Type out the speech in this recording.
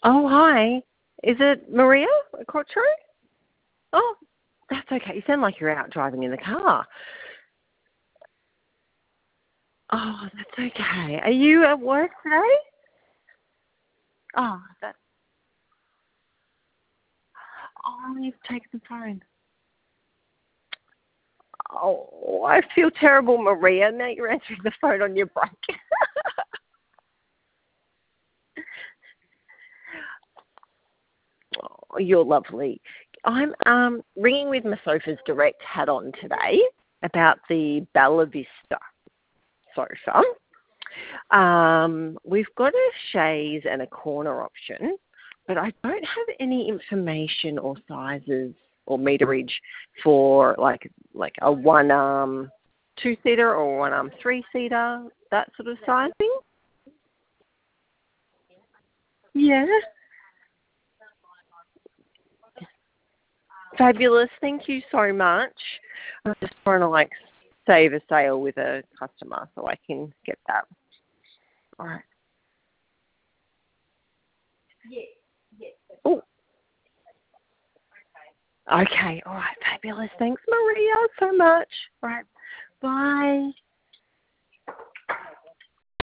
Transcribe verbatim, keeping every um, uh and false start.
Oh, hi. Is it Maria Quattro? Oh, that's okay. You sound like you're out driving in the car. Oh, that's okay. Are you at work today? Oh, that. Oh, you've taken the phone. Oh, I feel terrible, Maria. Now you're answering the phone on your break. Oh, you're lovely. I'm um, ringing with my Sofa's Direct hat on today about the Bella Vista sofa. Um, we've got a chaise and a corner option, but I don't have any information or sizes or meterage for like like a one arm two seater or one arm three seater, that sort of sizing. Yeah. Fabulous. Thank you so much. I'm just trying to like save a sale with a customer so I can get that. All right. Oh, okay. All right. Fabulous. Thanks, Maria, so much. All right. Bye.